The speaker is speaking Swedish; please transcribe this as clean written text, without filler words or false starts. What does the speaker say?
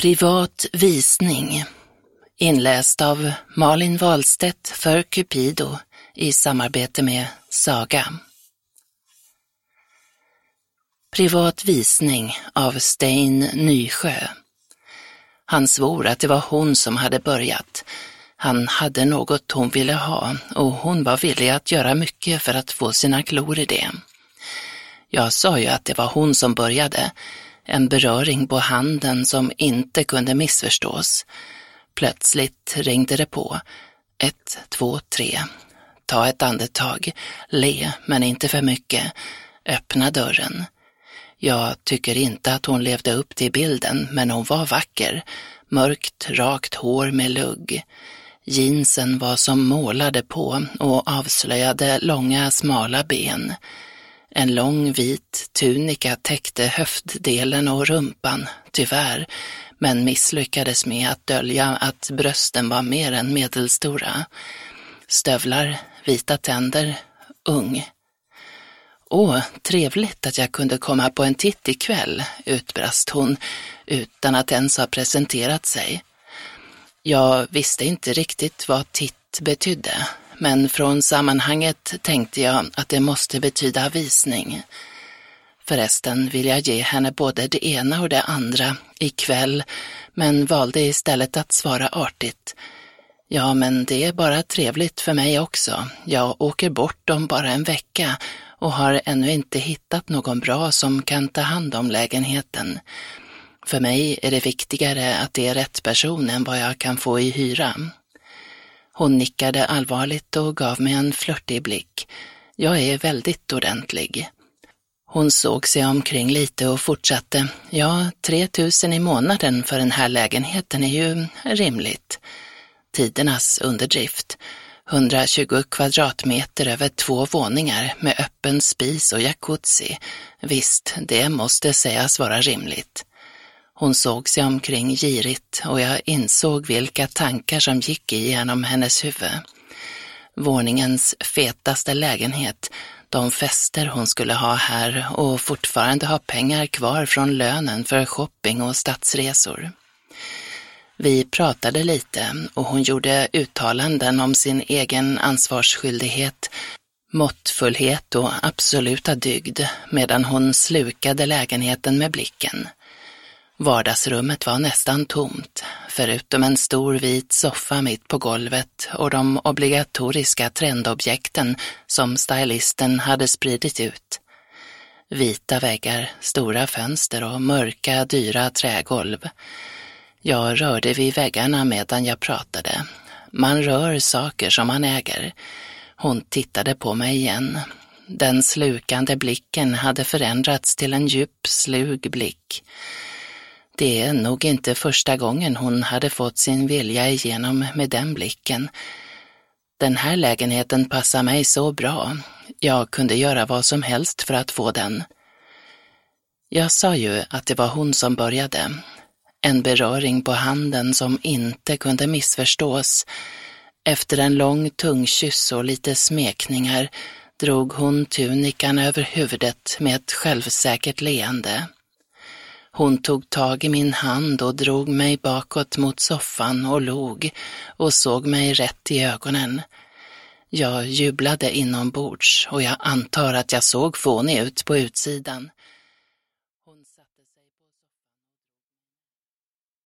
Privat visning, inläst av Malin Wahlstedt för Cupido i samarbete med Saga. Privat visning av Stein Nysjö. Han svor att det var hon som hade börjat. Han hade något hon ville ha och hon var villig att göra mycket för att få sina klor i det. Jag sa ju att det var hon som började. En beröring på handen som inte kunde missförstås. Plötsligt ringde det på. 1, 2, 3. Ta ett andetag. Le, men inte för mycket. Öppna dörren. Jag tycker inte att hon levde upp till bilden, men hon var vacker. Mörkt, rakt hår med lugg. Jeansen var som målade på och avslöjade långa, smala ben. En lång vit tunika täckte höftdelen och rumpan, tyvärr, men misslyckades med att dölja att brösten var mer än medelstora. Stövlar, vita tänder, ung. Åh, trevligt att jag kunde komma på en titt ikväll, utbrast hon, utan att ens ha presenterat sig. Jag visste inte riktigt vad titt betydde, men från sammanhanget tänkte jag att det måste betyda visning. Förresten vill jag ge henne både det ena och det andra ikväll, men valde istället att svara artigt. Ja, men det är bara trevligt för mig också. Jag åker bort om bara en vecka och har ännu inte hittat någon bra som kan ta hand om lägenheten. För mig är det viktigare att det är rätt person än vad jag kan få i hyra. Hon nickade allvarligt och gav mig en flörtig blick. Jag är väldigt ordentlig. Hon såg sig omkring lite och fortsatte. Ja, 3 000 i månaden för den här lägenheten är ju rimligt. Tidernas underdrift. 120 kvadratmeter över 2 våningar med öppen spis och jacuzzi. Visst, det måste sägas vara rimligt. Hon såg sig omkring girigt och jag insåg vilka tankar som gick igenom hennes huvud. Våningens fetaste lägenhet, de fester hon skulle ha här och fortfarande ha pengar kvar från lönen för shopping och stadsresor. Vi pratade lite och hon gjorde uttalanden om sin egen ansvarsskyldighet, måttfullhet och absoluta dygd medan hon slukade lägenheten med blicken. Vardagsrummet var nästan tomt, förutom en stor vit soffa mitt på golvet och de obligatoriska trendobjekten som stylisten hade spridit ut. Vita väggar, stora fönster och mörka, dyra trägolv. Jag rörde vid väggarna medan jag pratade. Man rör saker som man äger. Hon tittade på mig igen. Den slukande blicken hade förändrats till en djup, slug blick. Det är nog inte första gången hon hade fått sin vilja igenom med den blicken. Den här lägenheten passar mig så bra. Jag kunde göra vad som helst för att få den. Jag sa ju att det var hon som började. En beröring på handen som inte kunde missförstås. Efter en lång tungkyss och lite smekningar drog hon tunikan över huvudet med ett självsäkert leende. Hon tog tag i min hand och drog mig bakåt mot soffan och log och såg mig rätt i ögonen. Jag jublade inombords och jag antar att jag såg fånig ut på utsidan.